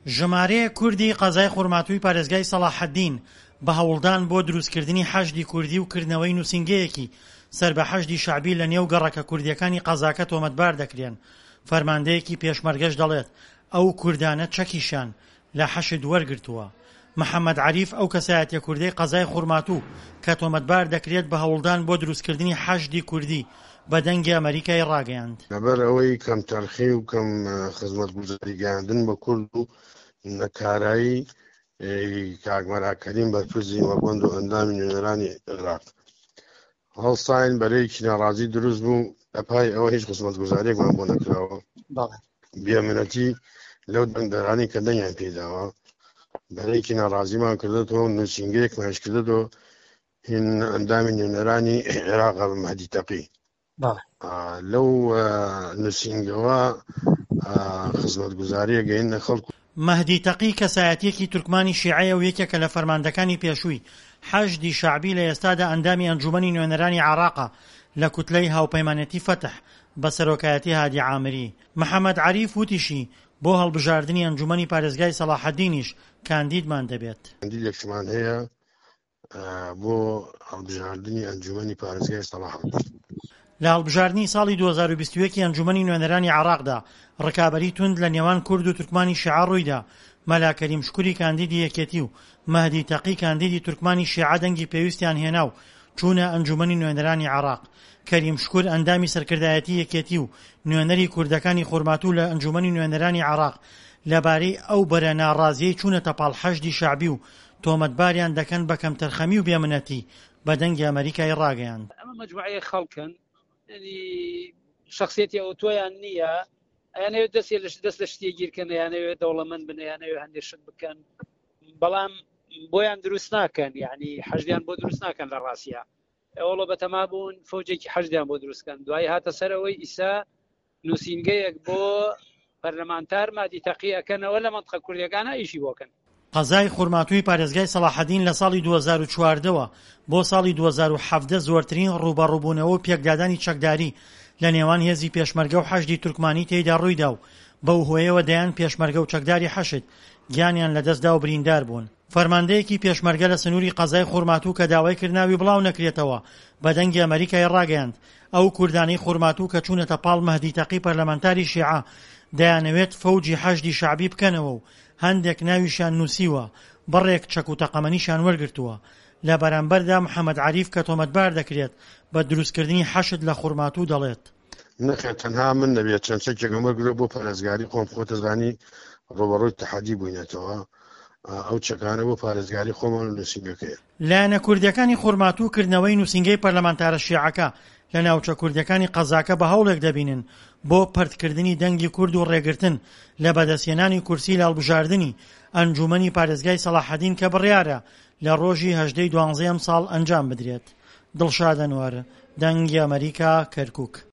ژمارەیە کوردی قەزای خورماتووی پارێزگای سەلاحەددین بە هەوڵدان بۆ دروستکردنی حەشدی کوردی و کردنەوەی نووسینگەیەکی سەر بە حەشدی شەعبی لە نێو گەڕەکە کوردیەکانی قەزاکە تۆمەتبار دەکرێن. فەرماندەیەکی پێشمەرگەش دەڵێت ئەو کوردانە چەکیشان لە حەشد وەرگرتووە. محەممەد عەریف ئەو کەسایەتیە کوردەی قەزای خورماتوو کە تۆمەتبار دەکرێت بە هەوڵدان بۆ دروستکردنی حەشدی کوردی بە دەنگی ئەمریکای ڕاگەیاند. لەبەر ئەوەی کەم تەرخی و کەم خزمەتگوزاری گەیاندن بە کورد و نەکارایی کاکمەراکەریم بەرپرسی وەبەند و ئەندامی نوێنەرانی عێراق هەڵساین بەرەیەکی ناڕازی دروست بوو لەپای ئەوە هیچ خزمەتگوزارێکمان بۆ نەکراوە بێمنەتی لەو دەنگدەرانی کە دەنگیان پێداوە بەرەیەکی ناڕازیمان کردێتەوە نووسینگەیەکمانش کردێتەوە هین ئەندامی نوێنەرانی عێراقا بە مەهدی تەقی لەو نووسینگەوە خزمەتگوزاریە گەیەنە خەڵکو. مەهدی تەقی کەسایەتیەکی تورکمانی شیعەیە و یەکێکە لە فەرماندەکانی پێشووی حەشدی شەعبی لە ئێستادا ئەندامی ئەنجومەنی نوێنەرانی عێراقا لە کوتلەی هاوپەیمانێتی فەتح بە سەرۆکایەتی هادی عامری. محەممەد عەریف وتیشی بۆ هەڵبژاردننی ئەنجومەنی پارێزگای سەلاحەددینیش کاندیدمان دەبێت. کاندیدێکمان هەیە بۆ هەڵبژاردننی ئەنجومەنی پارێزگای سەلاحەددین. لە هەڵبژاردننی ساڵی 2021 ئەنجومەنی نوێنەرانی عێراقدا ڕکابەری توند لە نێوان کورد و تورکمانی شیعە ڕوویدا. مەلا کەریم شکوری کاندیدی یەکێتی و مەهدی تەقی کاندیدی تورکمانی شیعە دەنگی پێویستیان هێنا و چوونە ئەنجومەنی نوێنەرانی عێراق. کەریم شکور ئەندامی سەرکردایەتی یەکێتی و نوێنەری کوردەکانی خورماتوو لە ئەنجومەنی نوێنەرانی عێراق لەبارەی ئەو بەرە ناڕازیەی چوونەتە پاڵ حەشدی شەعبی و تۆمەتباریان دەکەن بە کەم تەرخەمی و بێمنەتی بە دەنگی ئەمریکای ڕاگەیاند. ئەمە مەجموعەیە خەڵکن شخصیەتی ئەو تۆیان نییە ئەیانەوێت دەست لە شتێگیرکەن یانەوێت دەوڵەمەند بن یانەوێت هەندێشت بکەن بەڵام بۆیان دروست ناکەن یعنی حەشدیان بۆ دروست ناکەن لە ڕاستیە ئەوڵە بەتەما بوون فەوجێکی حەشدیان بۆ دروستکەن دوای هاتە سەرەوەی ئیسا نووسینگەیەک بۆ پەرلەمانتار مەهدی تەقی ئەکەنەوە لە مەنتقە کوردیەکانە ئیشی بۆکەن. قەزای خورماتووی پارێزگای سەلاحەددین لە ساڵی 2014ەوە بۆ ساڵی 2017 زۆرترین ڕوبەڕووبوونەوە و پێکدادانی چەکداری لە نێوان هێزی پێشمەرگە و حەشدی تورکمانی تێیدا ڕوویدا و بەو هۆیەوە دەیان پێشمەرگە و چەکداری حەشد گیانیان لەدەستدا و بریندار بوون. فەرماندەیەکی پێشمەرگە لە سنووری قەزای خورماتوو کە داوای کردناوی بڵاو نەکرێتەوە بە دەنگی ئەمریکای ڕاگەیاند ئەو کوردانەی خورماتوو کە چوونەتە پاڵ مەهدی تەقی پەرلەمانتاری شیعە دەیانەوێت فەوجی حەشدی شەعبی بکەنەوە و هەندێک ناویشان نووسیوە بڕێک چەک و تەقەمەنیشان وەرگرتووە. لە بەرامبەردا محەممەد عەریف کە تۆمەتبار دەکرێت بە دروستکردنی حەشد لە خورماتوو دەڵێت نەخێت تەنها من نەبێت چەند چەکێکم وەرگرێت بۆ پارێزگاری خۆم خۆتەزانی ڕۆبەڕۆی تەحەدی بووینێتەوە ئەو چەکانە بۆ پارێزگاری خۆمان نووسینگەکەیە. لایەنە کوردیەکانی خورماتوو کردنەوەی نووسینگەی پەرلەمانتارە شیعەکە لە ناوچە کوردیەکانی قەزاکە بە هەوڵێک دەبینن بۆ پەرتکردنی دەنگی کورد و ڕێگرتن لە بەدەستهێنانی کورسی لە هەڵبژاردننی ئەنجومەنی پارێزگای سەلاحەددین کە بڕیارە لە ڕۆژی 18 دوانزەم ساڵ ئەنجام بدرێت. دڵشاد ئەنوەر، دەنگی ئەمریکا، کەرکووک.